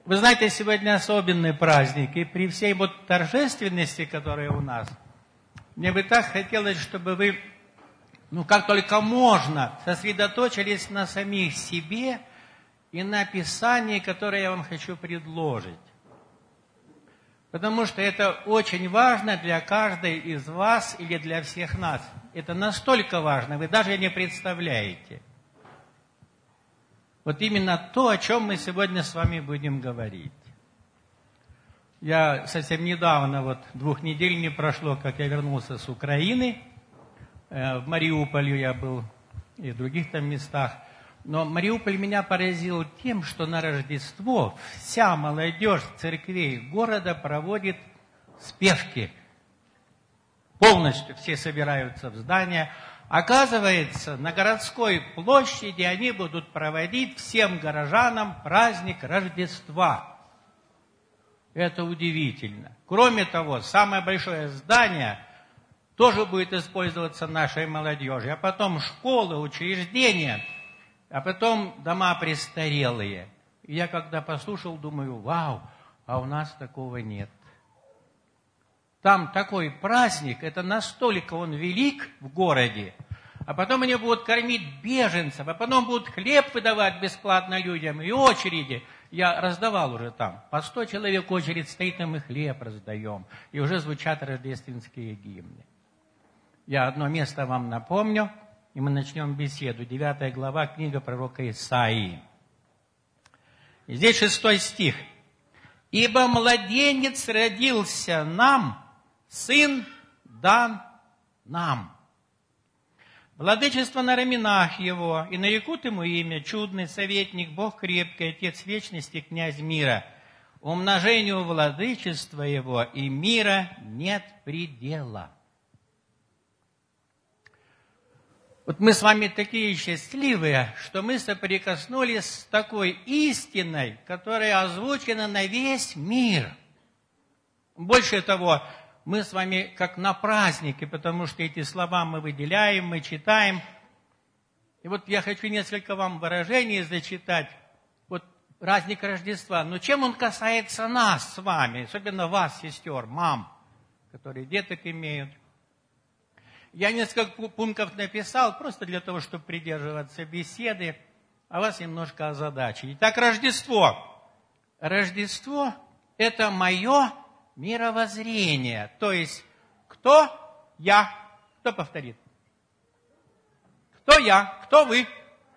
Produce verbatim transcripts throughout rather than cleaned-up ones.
Вы знаете, сегодня особенный праздник, и при всей вот торжественности, которая у нас, мне бы так хотелось, чтобы вы, ну, как только можно, сосредоточились на самих себе и на Писании, которое я вам хочу предложить. Потому что это очень важно для каждой из вас или для всех нас. Это настолько важно, вы даже не представляете. Вот именно то, о чем мы сегодня с вами будем говорить. Я совсем недавно, вот двух недель не прошло, как я вернулся с Украины. В Мариуполе я был и в других там местах. Но Мариуполь меня поразил тем, что на Рождество вся молодежь церквей города проводит спевки. Полностью все собираются в здание. Оказывается, на городской площади они будут проводить всем горожанам праздник Рождества. Это удивительно. Кроме того, самое большое здание тоже будет использоваться нашей молодежью. А потом школы, учреждения, а потом дома престарелые. И я когда послушал, думаю, вау, а у нас такого нет. Там такой праздник, это настолько он велик в городе, а потом они будут кормить беженцев, а потом будут хлеб выдавать бесплатно людям, и очереди. Я раздавал уже там, по сто человек очередь стоит, и мы хлеб раздаем, и уже звучат рождественские гимны. Я одно место вам напомню, и мы начнем беседу. Девятая глава, книга пророка Исаии. И здесь шестой стих. «Ибо младенец родился нам, сын дан нам. Владычество на раменах его, и нарекут ему имя, чудный советник, Бог крепкий, Отец вечности, князь мира. Умножению владычества его и мира нет предела». Вот мы с вами такие счастливые, что мы соприкоснулись с такой истиной, которая озвучена на весь мир. Больше того, мы с вами как на празднике, потому что эти слова мы выделяем, мы читаем. И вот я хочу несколько вам выражений зачитать. Вот праздник Рождества. Но чем он касается нас с вами, особенно вас, сестер, мам, которые деток имеют. Я несколько пунктов написал, просто для того, чтобы придерживаться беседы, а вас немножко озадачить. Итак, Рождество. Рождество – это мое мировоззрение. То есть, кто я? Кто повторит? Кто я? Кто вы?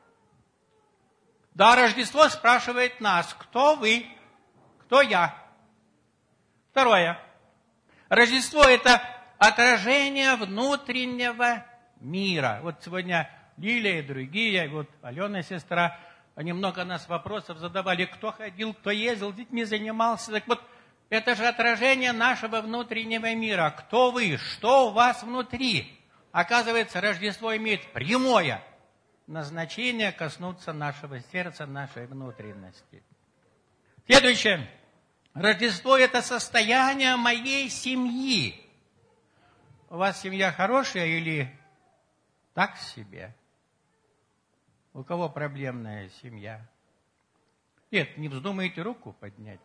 Да, Рождество спрашивает нас, кто вы? Кто я? Второе. Рождество – это отражение внутреннего мира. Вот сегодня Лилия и другие, вот Алена, сестра, они много нас вопросов задавали, кто ходил, кто ездил, детьми занимался. Так вот, это же отражение нашего внутреннего мира. Кто вы? Что у вас внутри? Оказывается, Рождество имеет прямое назначение коснуться нашего сердца, нашей внутренности. Следующее. Рождество – это состояние моей семьи. У вас семья хорошая или так себе? У кого проблемная семья? Нет, не вздумайте руку поднять.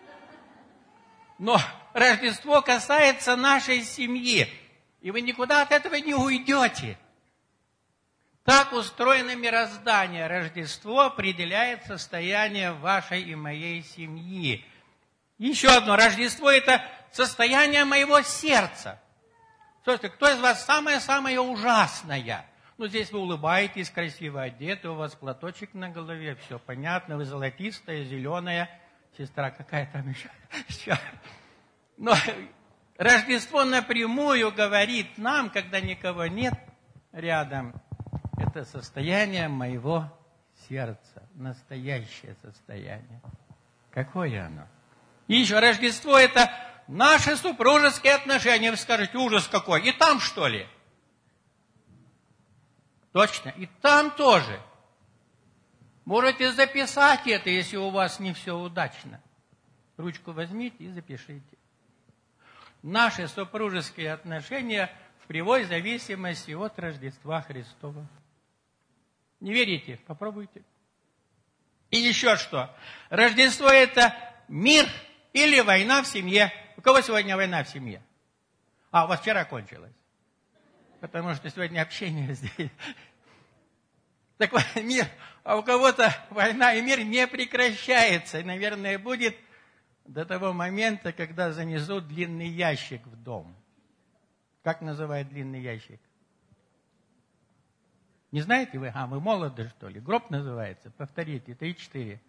Но Рождество касается нашей семьи, и вы никуда от этого не уйдете. Так устроено мироздание. Рождество определяет состояние вашей и моей семьи. Еще одно. Рождество – это состояние моего сердца. Слушайте, кто из вас самое-самое ужасное? Ну, здесь вы улыбаетесь, красиво одеты, у вас платочек на голове, все понятно, вы золотистая, зеленая. Сестра какая там еще? Но Рождество напрямую говорит нам, когда никого нет рядом, это состояние моего сердца, настоящее состояние. Какое оно? И еще Рождество – это наши супружеские отношения. Вы скажете, ужас какой. И там, что ли? Точно. И там тоже. Можете записать это, если у вас не все удачно. Ручку возьмите и запишите. Наши супружеские отношения в прямой зависимости от Рождества Христова. Не верите? Попробуйте. И еще что? Рождество – это мир или война в семье. У кого сегодня война в семье? А, у вас вчера кончилась. Потому что сегодня общение здесь. Так вот, мир, а у кого-то война и мир не прекращается. И, наверное, будет до того момента, когда занесут длинный ящик в дом. Как называют длинный ящик? Не знаете вы? А, вы молоды, что ли? Гроб называется. Повторите. Три-четыре.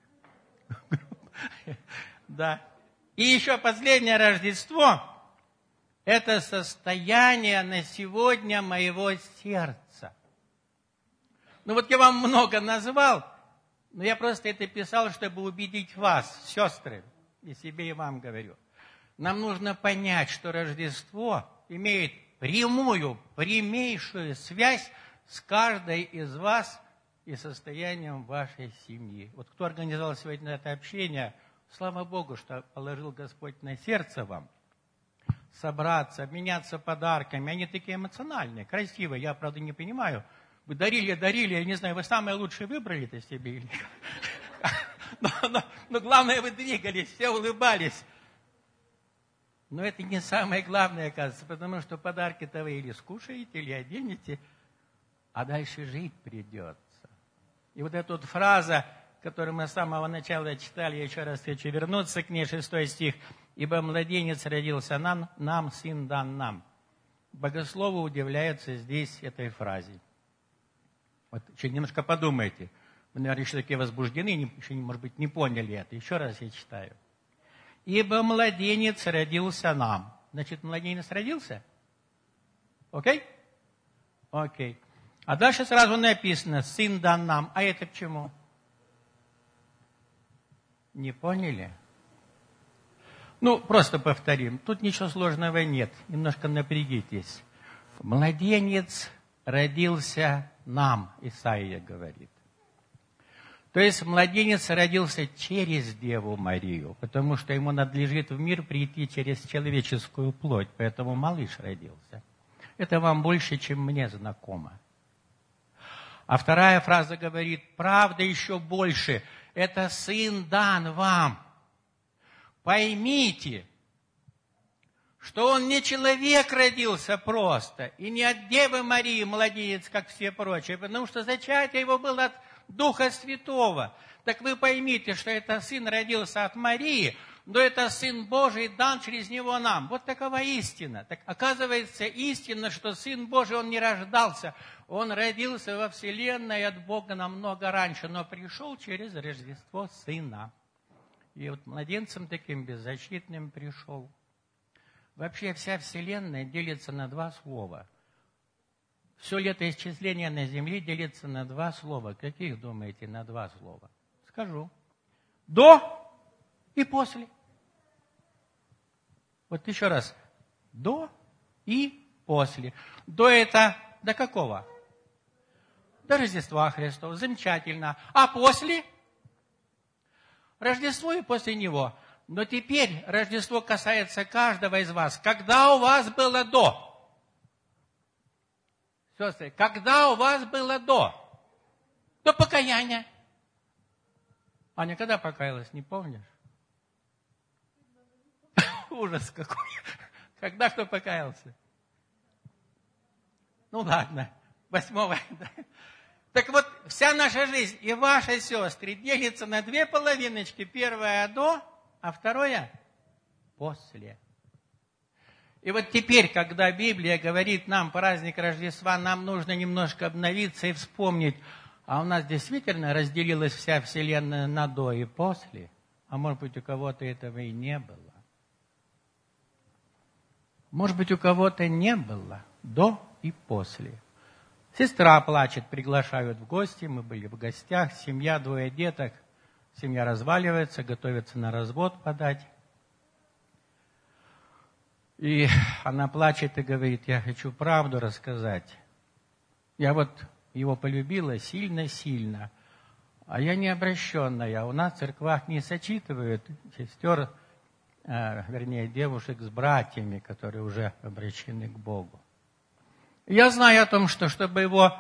Да. И еще последнее Рождество. Это состояние на сегодня моего сердца. Ну вот я вам много назвал, но я просто это писал, чтобы убедить вас, сестры, и себе, и вам говорю. Нам нужно понять, что Рождество имеет прямую, прямейшую связь с каждой из вас и состоянием вашей семьи. Вот кто организовал сегодня это общение, слава Богу, что положил Господь на сердце вам. Собраться, обменяться подарками. Они такие эмоциональные, красивые. Я, правда, не понимаю. Вы дарили, дарили, я не знаю, вы самое лучшее выбрали-то себе или но, но, но главное, вы двигались, все улыбались. Но это не самое главное, оказывается, потому что подарки-то вы или скушаете, или оденете, а дальше жить придется. И вот эта вот фраза, которую мы с самого начала читали, я еще раз хочу вернуться к ней, шестой стих. «Ибо младенец родился нам, нам сын дан нам». Богословы удивляются здесь этой фразе. Вот еще немножко подумайте. Вы, наверное, еще такие возбуждены, еще, может быть, не поняли это. Еще раз я читаю. «Ибо младенец родился нам». Значит, младенец родился? Окей? Окей. А дальше сразу написано «сын дан нам». А это к чему? Не поняли? Ну, просто повторим. Тут ничего сложного нет. Немножко напрягитесь. Младенец родился нам, Исаия говорит. То есть младенец родился через Деву Марию, потому что ему надлежит в мир прийти через человеческую плоть, поэтому малыш родился. Это вам больше, чем мне знакомо. А вторая фраза говорит, правда еще больше, это сын дан вам. Поймите, что он не человек родился просто, и не от Девы Марии младенец, как все прочие, потому что зачатие его было от Духа Святого. Так вы поймите, что это сын родился от Марии, но это сын Божий дан через него нам. Вот такова истина. Так оказывается истина, что сын Божий, он не рождался, он родился во вселенной от Бога намного раньше, но пришел через Рождество Сына. И вот младенцем таким беззащитным пришел. Вообще вся вселенная делится на два слова. Все летоисчисление на Земле делится на два слова. Каких, думаете, на два слова? Скажу. До и после. Вот еще раз. До и после. До это до какого? До Рождества Христова. Замечательно. А после? Рождество и после него. Но теперь Рождество касается каждого из вас. Когда у вас было до? Сестры, когда у вас было до? До покаяния. Аня, когда покаялась, не помнишь? Ужас какой. Когда кто покаялся? Ну ладно, восьмого. Так вот, вся наша жизнь и ваши сестры делится на две половиночки. Первая до, а второе после. И вот теперь, когда Библия говорит нам праздник Рождества, нам нужно немножко обновиться и вспомнить, а у нас действительно разделилась вся вселенная на до и после, а может быть, у кого-то этого и не было. Может быть, у кого-то не было до и после. Сестра плачет, приглашают в гости, мы были в гостях, семья, двое деток, семья разваливается, готовится на развод подать. И она плачет и говорит, я хочу правду рассказать. Я вот его полюбила сильно-сильно, а я не обращенная. У нас в церквах не сочитывают сестер, э, вернее, девушек с братьями, которые уже обращены к Богу. Я знаю о том, что чтобы его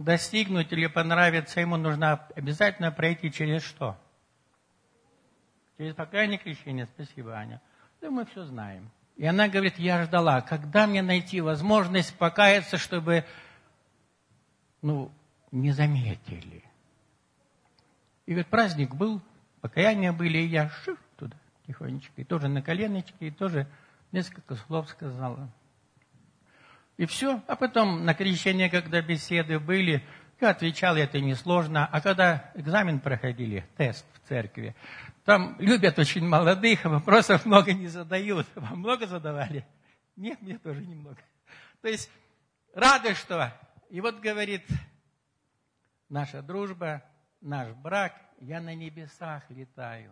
достигнуть или понравиться, ему нужно обязательно пройти через что? Через покаяние, крещение. Спасибо, Аня. Да мы все знаем. И она говорит, я ждала, когда мне найти возможность покаяться, чтобы, ну, не заметили. И вот праздник был, покаяния были, и я шиф туда тихонечко, и тоже на коленочке, и тоже несколько слов сказала. И все. А потом на крещение, когда беседы были, я отвечал, это несложно. А когда экзамен проходили, тест в церкви, там любят очень молодых, вопросов много не задают. Вам много задавали? Нет, мне тоже немного. То есть рады, что... И вот говорит, наша дружба, наш брак, я на небесах летаю.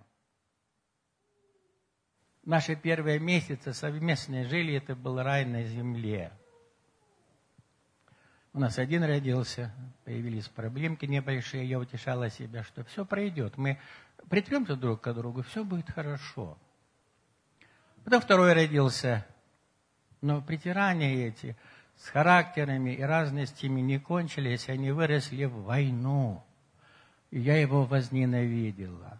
Наши первые месяцы совместные жили, это был рай на земле. У нас один родился, появились проблемки небольшие, я утешала себя, что все пройдет. Мы притремся друг к другу, все будет хорошо. Потом второй родился, но притирания эти с характерами и разностями не кончились, они выросли в войну. И я его возненавидела.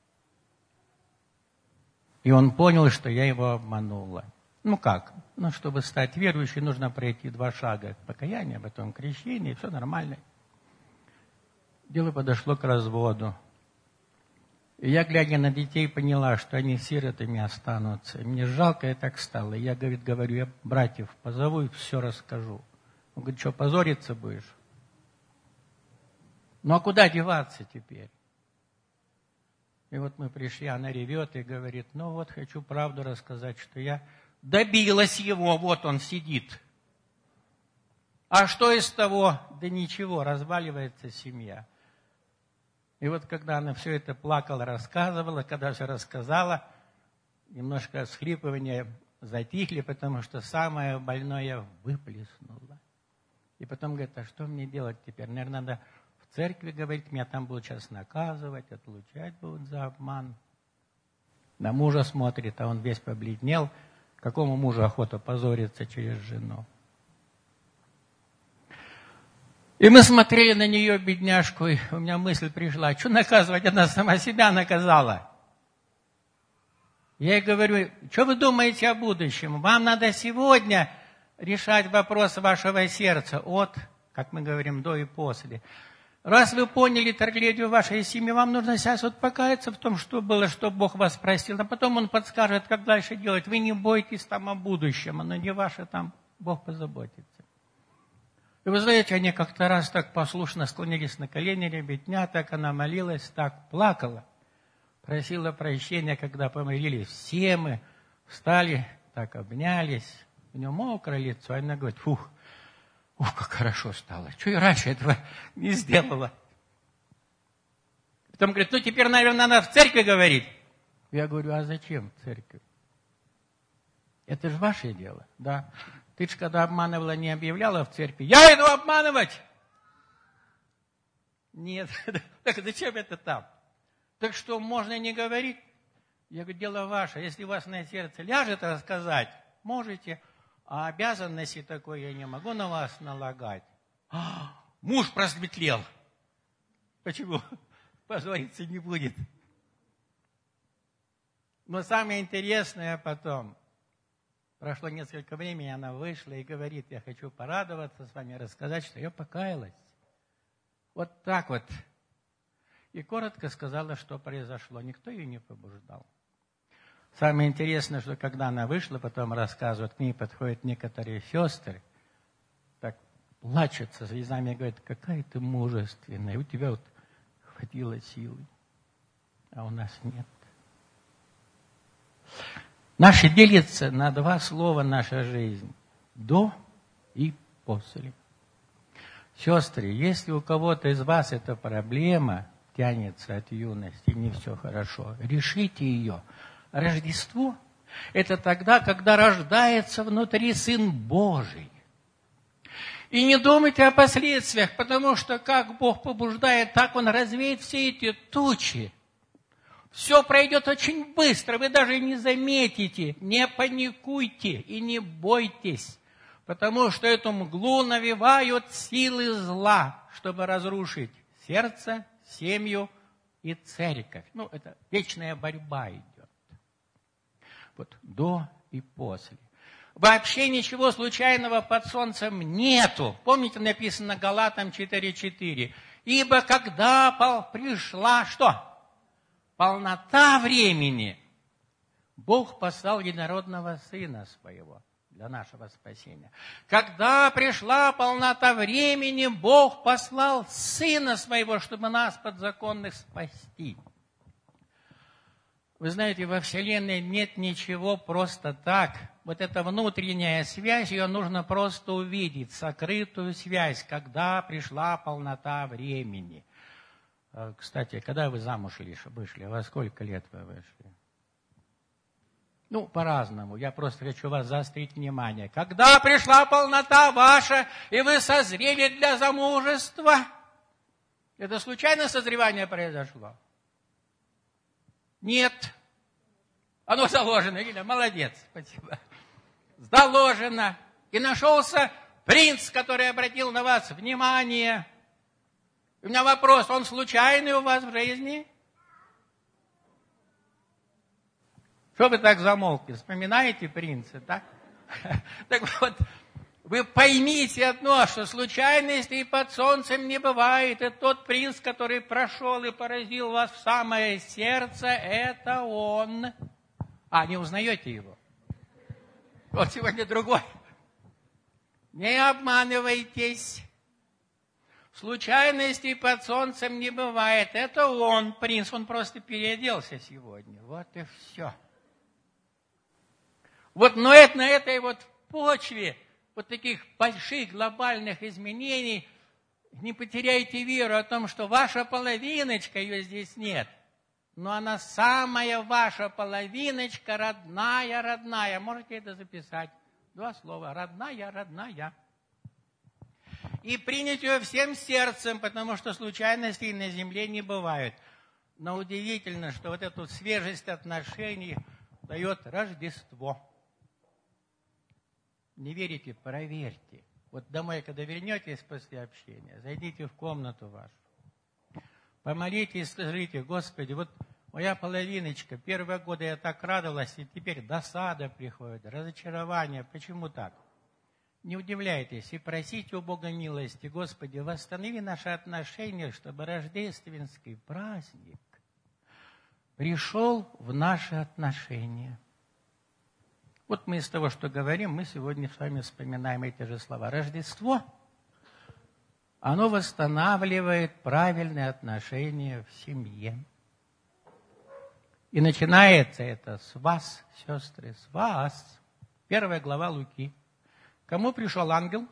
И он понял, что я его обманула. Ну как? Ну, чтобы стать верующей, нужно пройти два шага к покаянию, потом к крещению, и все нормально. Дело подошло к разводу. И я, глядя на детей, поняла, что они сиротами останутся. И мне жалко, я так стало. И я, говорит, говорю, я братьев позову и все расскажу. Он говорит, что, позориться будешь? Ну, а куда деваться теперь? И вот мы пришли, она ревет и говорит, ну вот, хочу правду рассказать, что я добилась его, вот он сидит. А что из того? Да ничего, разваливается семья. И вот когда она все это плакала, рассказывала, когда все рассказала, немножко всхлипывания затихли, потому что самое больное выплеснуло. И потом говорит, а что мне делать теперь? Наверное, надо в церкви говорить, меня там будут сейчас наказывать, отлучать будут за обман. На мужа смотрит, а он весь побледнел. Какому мужу охота позориться через жену? И мы смотрели на нее, бедняжку, и у меня мысль пришла, что наказывать, она сама себя наказала. Я ей говорю, что вы думаете о будущем? Вам надо сегодня решать вопрос вашего сердца от, как мы говорим, до и после. Раз вы поняли трагедию вашей семьи, вам нужно сейчас вот покаяться в том, что было, что Бог вас простил. А потом Он подскажет, как дальше делать. Вы не бойтесь там о будущем, оно не ваше, там Бог позаботится. И вы знаете, они как-то раз так послушно склонились на колени, ребятня, так она молилась, так плакала. Просила прощения, когда помирились. Все мы встали, так обнялись. У нее мокрое лицо, а она говорит, фух. Ух, как хорошо стало. Чего я раньше этого не сделала? Потом говорит, ну теперь, наверное, надо в церкви говорить. Я говорю, а зачем в церковь? Это же ваше дело, да. Ты же когда обманывала, не объявляла в церкви. Я иду обманывать! Нет, так зачем это там? Так что, можно не говорить? Я говорю, дело ваше. Если у вас на сердце ляжет рассказать, можете. А обязанности такой я не могу на вас налагать. А, муж просветлел. Почему? Позориться не будет. Но самое интересное потом. Прошло несколько времени, она вышла и говорит, я хочу порадоваться с вами, рассказать, что я покаялась. Вот так вот. И коротко сказала, что произошло. Никто ее не побуждал. Самое интересное, что когда она вышла, потом рассказывают, к ней подходят некоторые сестры, так плачут со слезами и говорят, какая ты мужественная, у тебя вот хватило силы, а у нас нет. Наша делится на два слова наша жизнь. До и после. Сестры, если у кого-то из вас эта проблема тянется от юности, не все хорошо, решите ее. Рождество – это тогда, когда рождается внутри Сын Божий. И не думайте о последствиях, потому что как Бог побуждает, так Он развеет все эти тучи. Все пройдет очень быстро, вы даже не заметите. Не паникуйте и не бойтесь, потому что эту мглу навевают силы зла, чтобы разрушить сердце, семью и церковь. Ну, это вечная борьба идет. Вот до и после. Вообще ничего случайного под солнцем нету. Помните, написано Галатам четыре четыре. Ибо когда пришла что? Полнота времени, Бог послал единородного Сына Своего для нашего спасения. Когда пришла полнота времени, Бог послал Сына Своего, чтобы нас подзаконных спасти. Вы знаете, во Вселенной нет ничего просто так. Вот эта внутренняя связь, ее нужно просто увидеть, сокрытую связь, когда пришла полнота времени. Кстати, когда вы замуж вышли, во сколько лет вы вышли? Ну, по-разному. Я просто хочу вас заострить внимание. Когда пришла полнота ваша, и вы созрели для замужества, это случайно созревание произошло? Нет. Оно заложено, Ирина, молодец, спасибо. Заложено. И нашелся принц, который обратил на вас внимание. У меня вопрос, он случайный у вас в жизни? Что вы так замолкли? Вспоминаете принца, так? Так вот, вы поймите одно, что случайностей под солнцем не бывает. И тот принц, который прошел и поразил вас в самое сердце, это он. А, не узнаете его? Вот сегодня другой. Не обманывайтесь. Случайностей под солнцем не бывает. Это он, принц, он просто переоделся сегодня. Вот и все. Вот, но это, на этой вот почве вот таких больших глобальных изменений не потеряйте веру о том, что ваша половиночка, ее здесь нет. Но она самая ваша половиночка, родная, родная. Можете это записать? Два слова. Родная, родная. И принять ее всем сердцем, потому что случайностей на земле не бывает. Но удивительно, что вот эту свежесть отношений дает Рождество. Не верите, проверьте. Вот домой, когда вернетесь после общения, зайдите в комнату вашу. Помолитесь, скажите: Господи, вот моя половиночка, первые годы я так радовалась, и теперь досада приходит, разочарование. Почему так? Не удивляйтесь и просите у Бога милости: Господи, восстанови наши отношения, чтобы рождественский праздник пришел в наши отношения. Вот мы из того, что говорим, мы сегодня с вами вспоминаем эти же слова. Рождество, оно восстанавливает правильные отношения в семье. И начинается это с вас, сестры, с вас. Первая глава Луки. Кому пришел ангел?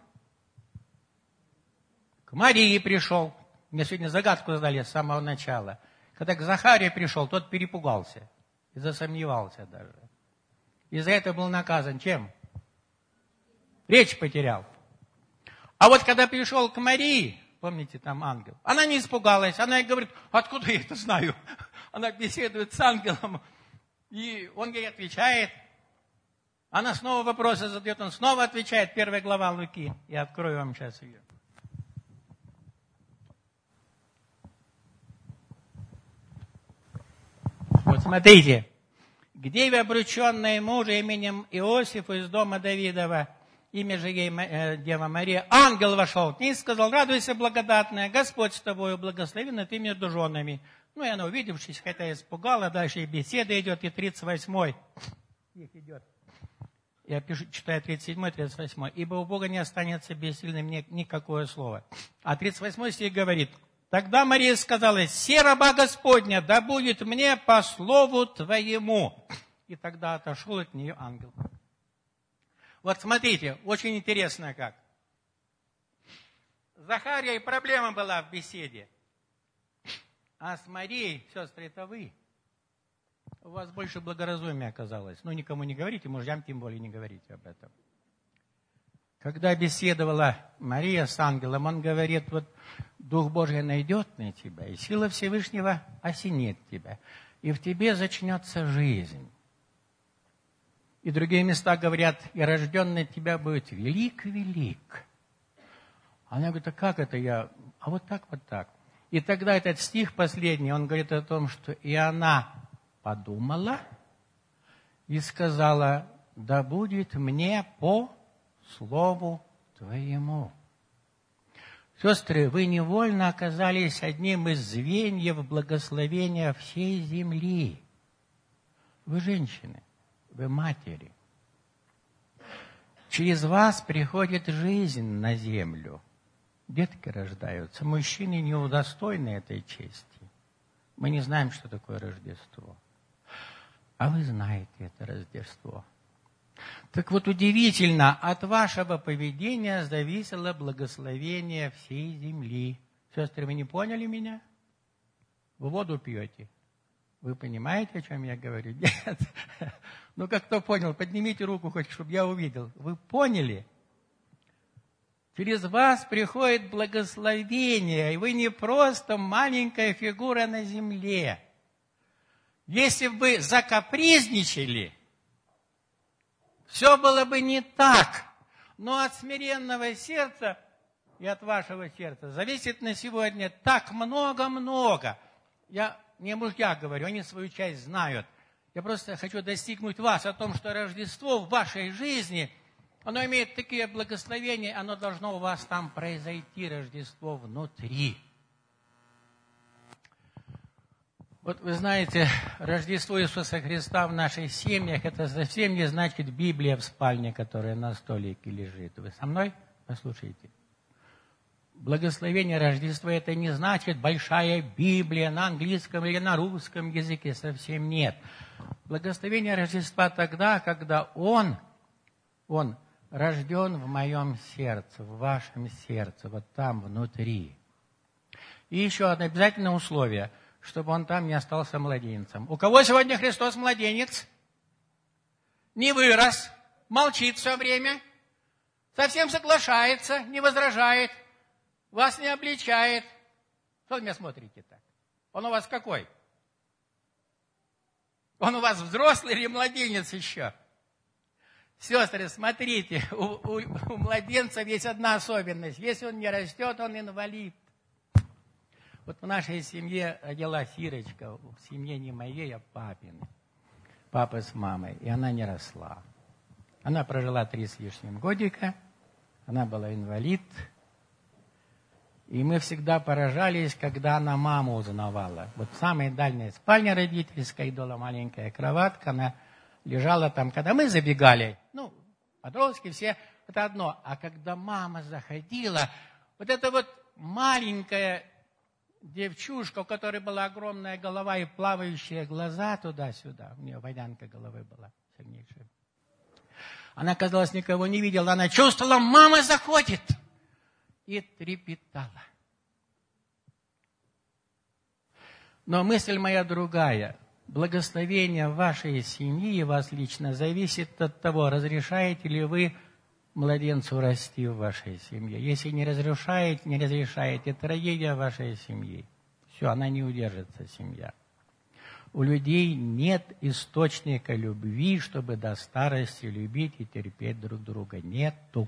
К Марии пришел. Мне сегодня загадку задали с самого начала. Когда к Захарии пришел, тот перепугался и засомневался даже. И за это был наказан чем? Речь потерял. А вот когда пришел к Марии, помните, там ангел, она не испугалась, она и говорит: откуда я это знаю? Она беседует с ангелом, и он ей отвечает. Она снова вопросы задает, он снова отвечает. Первая глава Луки. Я открою вам сейчас ее. Вот смотрите. К деве, обрученной мужа именем Иосифу из дома Давидова, имя же ей э, Дева Мария, ангел вошел к ней и сказал: радуйся, благодатная, Господь с тобою, благословенна ты между женами. Ну и она, увидевшись, хотя испугала, дальше и беседа идет, и тридцать восьмой их идет. Я пишу, читаю тридцать седьмой, тридцать восьмой. Ибо у Бога не останется бессильным никакое слово. А тридцать восьмой стих говорит: тогда Мария сказала: се раба Господня, да будет мне по слову твоему. И тогда отошел от нее ангел. Вот смотрите, очень интересно как. С Захарией проблема была в беседе. А с Марией, сестры, это вы. У вас больше благоразумия оказалось. Ну, никому не говорите, мужьям тем более не говорите об этом. Когда беседовала Мария с ангелом, он говорит: вот Дух Божий найдет на тебя, и сила Всевышнего осенит тебя, и в тебе зачнется жизнь. И другие места говорят: и рожденный от тебя будет велик-велик. Она говорит: а как это я? А вот так, вот так. И тогда этот стих последний, он говорит о том, что и она подумала и сказала: да будет мне по слову твоему. Сестры, вы невольно оказались одним из звеньев благословения всей земли. Вы женщины, вы матери. Через вас приходит жизнь на землю. Детки рождаются. Мужчины не удостоены этой чести. Мы не знаем, что такое Рождество. А вы знаете это Рождество. Так вот, удивительно, от вашего поведения зависело благословение всей земли. Сестры, вы не поняли меня? Вы воду пьете. Вы понимаете, о чем я говорю? Нет. Ну, как кто понял, поднимите руку хоть, чтобы я увидел. Вы поняли? Через вас приходит благословение, и вы не просто маленькая фигура на земле. Если бы вы закапризничали, все было бы не так. Но от смиренного сердца и от вашего сердца зависит на сегодня так много-много. Я не мужья говорю, они свою часть знают. Я просто хочу достигнуть вас о том, что Рождество в вашей жизни, оно имеет такие благословения, оно должно у вас там произойти, Рождество внутри. Вот вы знаете, Рождество Иисуса Христа в наших семьях, это совсем не значит Библия в спальне, которая на столике лежит. Вы со мной? Послушайте. Благословение Рождества это не значит большая Библия на английском или на русском языке, совсем нет. Благословение Рождества тогда, когда Он, Он рожден в моем сердце, в вашем сердце, вот там, внутри. И еще одно обязательное условие, чтобы он там не остался младенцем. У кого сегодня Христос младенец? Не вырос, молчит все время, совсем соглашается, не возражает, вас не обличает. Что вы меня смотрите так? Он у вас какой? Он у вас взрослый или младенец еще? Сестры, смотрите, у, у, у младенцев есть одна особенность. Если он не растет, он инвалид. Вот в нашей семье родилась Ирочка, в семье не моей, а папиной. Папа с мамой, и она не росла. Она прожила три с лишним годика, она была инвалид. И мы всегда поражались, когда она маму узнавала. Вот в самой дальней спальне родительской была маленькая кроватка, она лежала там, когда мы забегали, ну, подростки все, это одно. А когда мама заходила, вот эта вот маленькая девчушка, у которой была огромная голова и плавающие глаза туда-сюда, у нее водянка головы была сильнейшая. Она, казалось, никого не видела, она чувствовала, мама заходит, и трепетала. Но мысль моя другая. Благословение вашей семьи и вас лично зависит от того, разрешаете ли вы младенцу расти в вашей семье. Если не разрешаете, не разрешаете, трагедия вашей семьи. Все, она не удержится, семья. У людей нет источника любви, чтобы до старости любить и терпеть друг друга. Нету.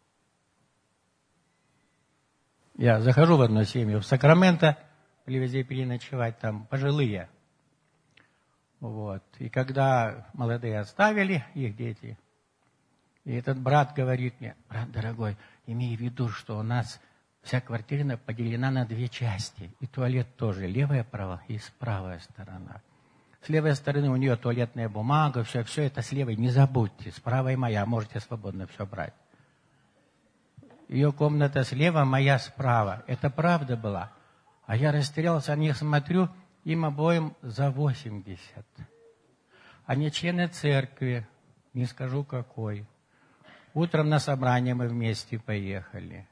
Я захожу в одну семью в Сакраменто, привезли переночевать там пожилые. Вот. И когда молодые оставили, их дети, и этот брат говорит мне: брат дорогой, имей в виду, что у нас вся квартира поделена на две части. И туалет тоже, левая правая и правая сторона. С левой стороны у нее туалетная бумага, все, все это с левой, не забудьте. С правой моя, можете свободно все брать. Ее комната слева, моя справа. Это правда была. А я растерялся, на них смотрю, им обоим за восемьдесят. Они члены церкви, не скажу какой. Утром на собрание мы вместе поехали.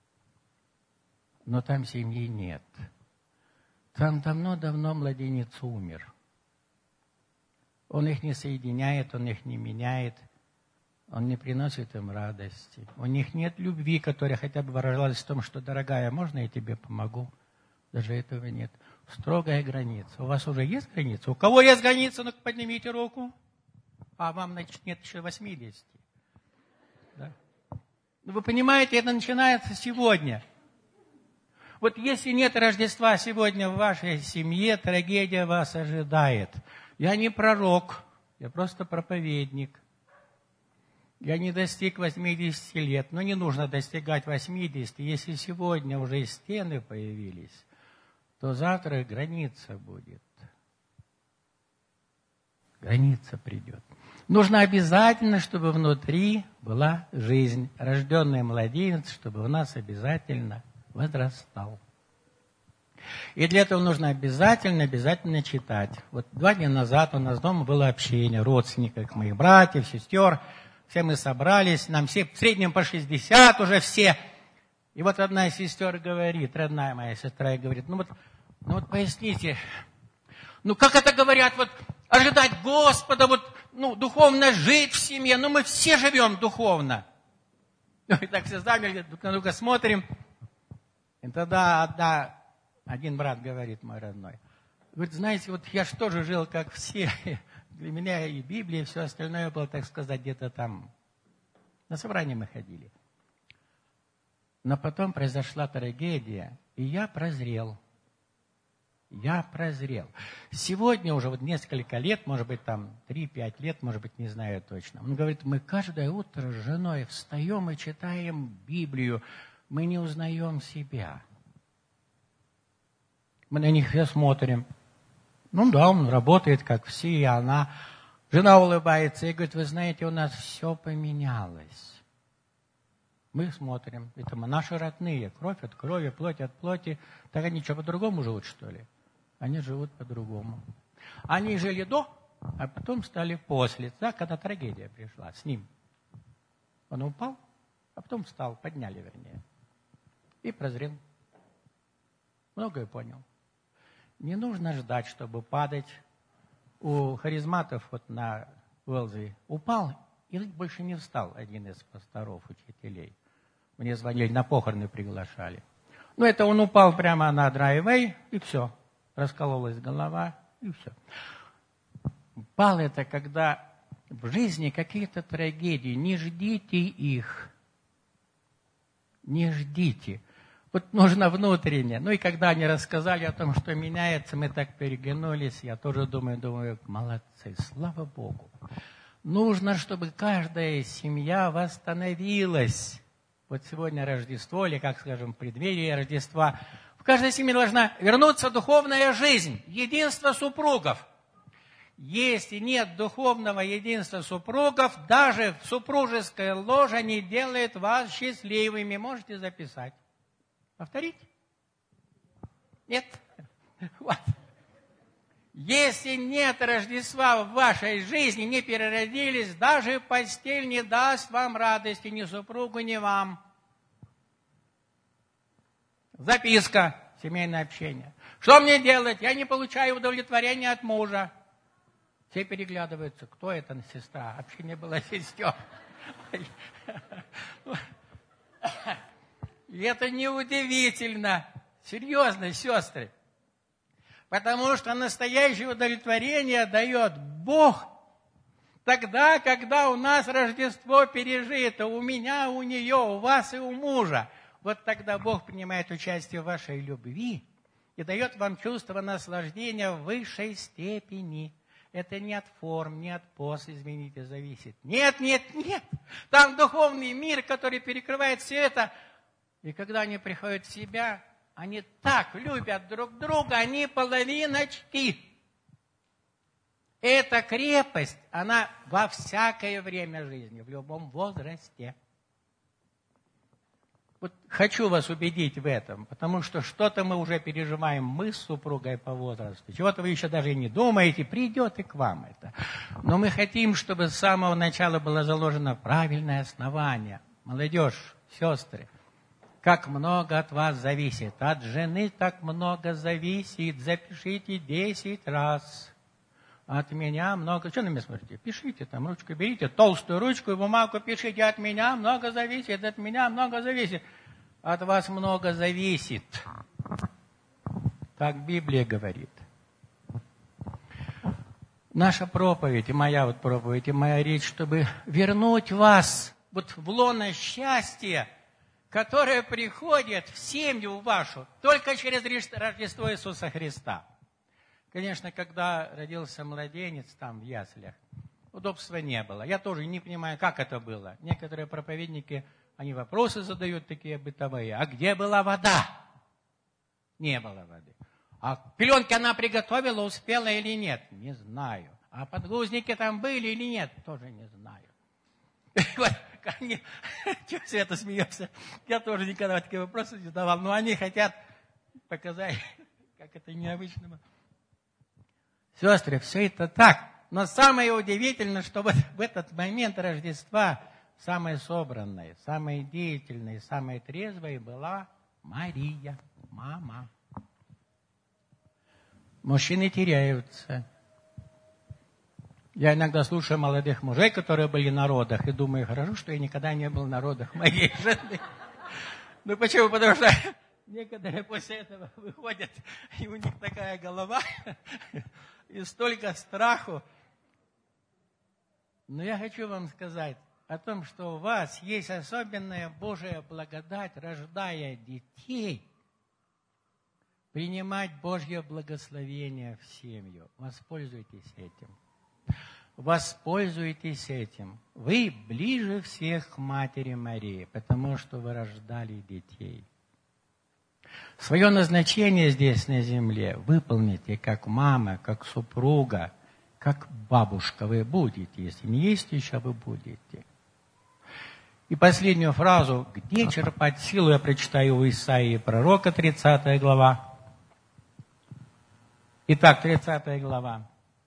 Но там семьи нет. Там давно-давно младенец умер. Он их не соединяет, он их не меняет. Он не приносит им радости. У них нет любви, которая хотя бы выражалась в том, что, дорогая, можно я тебе помогу? Даже этого нет. Строгая граница. У вас уже есть граница? У кого есть граница? Ну-ка, поднимите руку. А вам, значит, нет еще восьмидесяти. Да? Ну, вы понимаете, это начинается сегодня. Вот если нет Рождества сегодня в вашей семье, трагедия вас ожидает. Я не пророк, я просто проповедник. Я не достиг восьмидесяти лет, но не нужно достигать восьмидесяти. Если сегодня уже стены появились, то завтра граница будет. Граница придет. Нужно обязательно, чтобы внутри была жизнь. Рожденный младенец, чтобы у нас обязательно возрастал. И для этого нужно обязательно, обязательно читать. Вот два дня назад у нас дома было общение родственников, моих братьев, сестер. Все мы собрались, нам все в среднем по шестьдесят уже все. И вот одна из сестер говорит, родная моя сестра, и говорит, ну вот, ну вот поясните, ну как это говорят, вот ожидать Господа, вот, ну, духовно жить в семье, ну мы все живем духовно. Ну и так все замерли, друг на друга смотрим. И тогда одна, один брат говорит, мой родной, говорит, знаете, вот я же тоже жил, как все. Для меня и Библия, и все остальное было, так сказать, где-то там. На собрание мы ходили. Но потом произошла трагедия, и я прозрел. Я прозрел. Сегодня уже вот несколько лет, может быть, там три-пять лет, может быть, не знаю точно. Он говорит, мы каждое утро с женой встаем и читаем Библию. Мы не узнаем себя. Мы на них все смотрим. Ну да, он работает, как все, и она. Жена улыбается и говорит, вы знаете, у нас все поменялось. Мы смотрим, это мы наши родные, кровь от крови, плоть от плоти. Так они что, по-другому живут, что ли? Они живут по-другому. Они жили до, а потом стали после, да, когда трагедия пришла с ним. Он упал, а потом встал, подняли, вернее. И прозрел. Многое понял. Не нужно ждать, чтобы падать. У харизматов вот на Уэллзе упал и больше не встал один из пасторов, учителей. Мне звонили, на похороны приглашали. Ну, это он упал прямо на драйвей, и все. Раскололась голова, и все. Упал это, когда в жизни какие-то трагедии. Не ждите их. Не ждите. Вот нужно внутренне. Ну и когда они рассказали о том, что меняется, мы так переглянулись. Я тоже думаю, думаю, молодцы, слава Богу. Нужно, чтобы каждая семья восстановилась. Вот сегодня Рождество, или, как скажем, преддверие Рождества. В каждой семье должна вернуться духовная жизнь, единство супругов. Если нет духовного единства супругов, даже супружеская ложа не делает вас счастливыми. Можете записать. Повторить? Нет? Вот. Если нет Рождества в вашей жизни, не переродились, даже постель не даст вам радости, ни супругу, ни вам. Записка, семейное общение. Что мне делать? Я не получаю удовлетворения от мужа. Все переглядываются. Кто это сестра? Вообще не было сестер. И это неудивительно. Серьезно, сестры. Потому что настоящее удовлетворение дает Бог тогда, когда у нас Рождество пережито. У меня, у нее, у вас и у мужа. Вот тогда Бог принимает участие в вашей любви и дает вам чувство наслаждения в высшей степени. Это не от форм, не от поз, извините, зависит. Нет, нет, нет. Там духовный мир, который перекрывает все это. И когда они приходят в себя, они так любят друг друга, они половиночки. Эта крепость, она во всякое время жизни, в любом возрасте. Вот хочу вас убедить в этом, потому что что-то мы уже переживаем, мы с супругой по возрасту. Чего-то вы еще даже и не думаете, придет и к вам это. Но мы хотим, чтобы с самого начала было заложено правильное основание. Молодежь, сестры, как много от вас зависит. От жены так много зависит. Запишите десять раз. От меня много... Что на меня смотрите? Пишите там, ручку берите, толстую ручку и бумагу пишите. От меня много зависит, от меня много зависит. От вас много зависит. Так Библия говорит. Наша проповедь, и моя вот проповедь, и моя речь, чтобы вернуть вас вот в лоно счастья, которое приходит в семью вашу только через Рождество Иисуса Христа. Конечно, когда родился младенец там в яслях, удобства не было. Я тоже не понимаю, как это было. Некоторые проповедники, они вопросы задают такие бытовые. А где была вода? Не было воды. А пеленки она приготовила, успела или нет? Не знаю. А подгузники там были или нет? Тоже не знаю. Вот, они, чего Света смеется? Я тоже никогда такие вопросы не задавал. Но они хотят показать, как это необычно было. Сестры, все это так. Но самое удивительное, что вот в этот момент Рождества самой собранной, самой деятельной, самой трезвой была Мария, мама. Мужчины теряются. Я иногда слушаю молодых мужей, которые были на родах, и думаю, хорошо, что я никогда не был на родах моей жены. Ну почему? Потому что некоторые после этого выходят, и у них такая голова, и столько страху. Но я хочу вам сказать о том, что у вас есть особенная Божья благодать, рождая детей, принимать Божье благословение в семью. Воспользуйтесь этим. Воспользуйтесь этим. Вы ближе всех к Матери Марии, потому что вы рождали детей. Свое назначение здесь на земле выполните как мама, как супруга, как бабушка вы будете. Если не есть еще, вы будете. И последнюю фразу, где черпать силу, я прочитаю у Исаии пророка, тридцатая глава. Итак, тридцатая глава,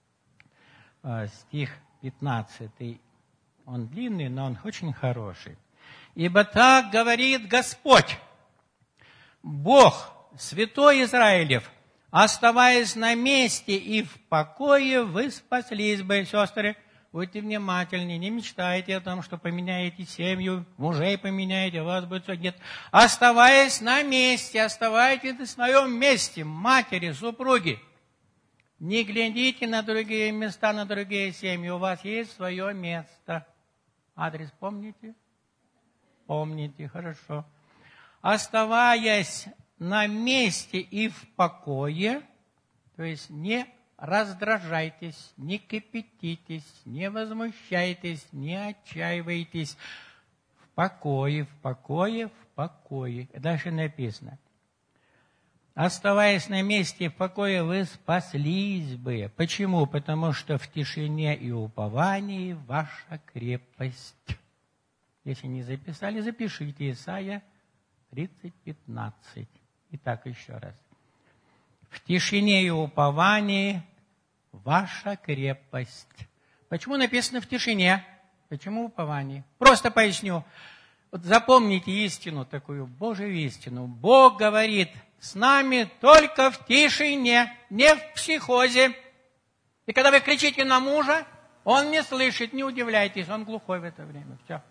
стих пятнадцатый. Он длинный, но он очень хороший. «Ибо так говорит Господь, Бог, Святой Израилев, оставаясь на месте и в покое, вы спаслись бы». Сестры, будьте внимательны, не мечтайте о том, что поменяете семью, мужей поменяете, у вас будет все. Нет. Оставаясь на месте, оставайтесь на своем месте, матери, супруги. Не глядите на другие места, на другие семьи. У вас есть свое место. Адрес помните? Помните, хорошо. Оставаясь на месте и в покое, то есть не раздражайтесь, не кипятитесь, не возмущайтесь, не отчаивайтесь. В покое, в покое, в покое. Дальше написано. Оставаясь на месте в покое, вы спаслись бы. Почему? Потому что в тишине и уповании ваша крепость. Если не записали, запишите. Исайя тридцать пятнадцать. Итак, еще раз. В тишине и уповании ваша крепость. Почему написано в тишине? Почему в уповании? Просто поясню. Вот запомните истину, такую Божью истину. Бог говорит с нами только в тишине, не в психозе. И когда вы кричите на мужа, он не слышит, не удивляйтесь, он глухой в это время. Все.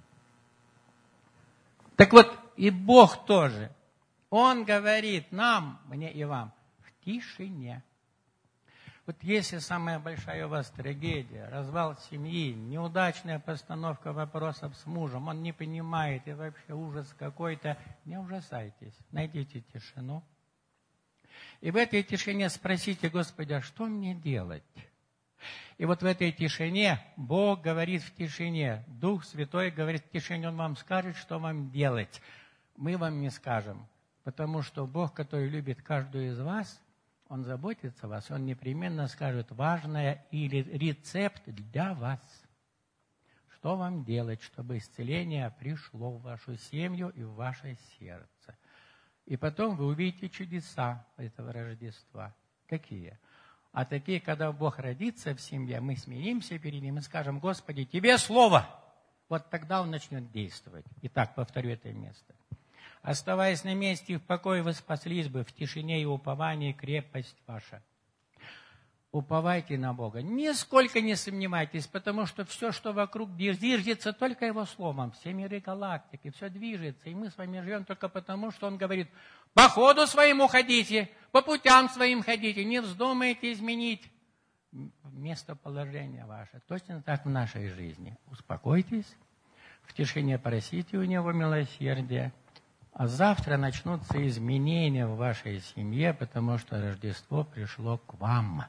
Так вот, и Бог тоже. Он говорит нам, мне и вам, в тишине. Вот если самая большая у вас трагедия, развал семьи, неудачная постановка вопросов с мужем, он не понимает, и вообще ужас какой-то, не ужасайтесь, найдите тишину. И в этой тишине спросите, Господи, а что мне делать? И вот в этой тишине Бог говорит в тишине, Дух Святой говорит в тишине, Он вам скажет, что вам делать. Мы вам не скажем, потому что Бог, который любит каждую из вас, Он заботится о вас, Он непременно скажет важное или рецепт для вас. Что вам делать, чтобы исцеление пришло в вашу семью и в ваше сердце. И потом вы увидите чудеса этого Рождества. Какие? А такие, когда Бог родится в семье, мы смиримся перед Ним и скажем, Господи, Тебе слово. Вот тогда Он начнет действовать. Итак, повторю это место. Оставаясь на месте и в покое, вы спаслись бы в тишине и уповании крепость ваша. Уповайте на Бога. Нисколько не сомневайтесь, потому что все, что вокруг движется, только Его словом. Все миры галактики, все движется. И мы с вами живем только потому, что Он говорит, по ходу своему ходите, по путям своим ходите, не вздумайте изменить местоположение ваше. Точно так в нашей жизни. Успокойтесь. в тишине просите у Него милосердия, а завтра начнутся изменения в вашей семье, потому что Рождество пришло к вам.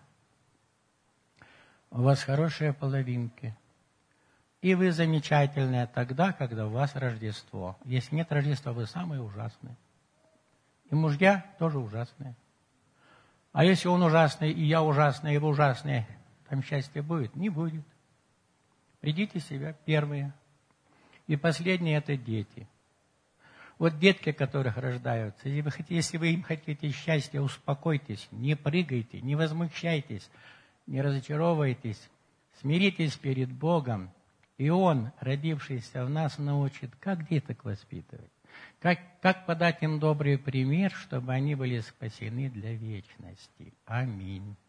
У вас хорошие половинки. И вы замечательные тогда, когда у вас Рождество. Если нет Рождества, вы самые ужасные. И мужья тоже ужасные. А если он ужасный, и я ужасный, и вы ужасные, там счастья будет? Не будет. Придите в себя первые. И последние – это дети. Вот детки, которых рождаются, если вы, хотите, если вы им хотите счастья, успокойтесь, не прыгайте, не возмущайтесь, не разочаровывайтесь, смиритесь перед Богом, и Он, родившийся в нас, научит, как деток воспитывать, как, как подать им добрый пример, чтобы они были спасены для вечности. Аминь.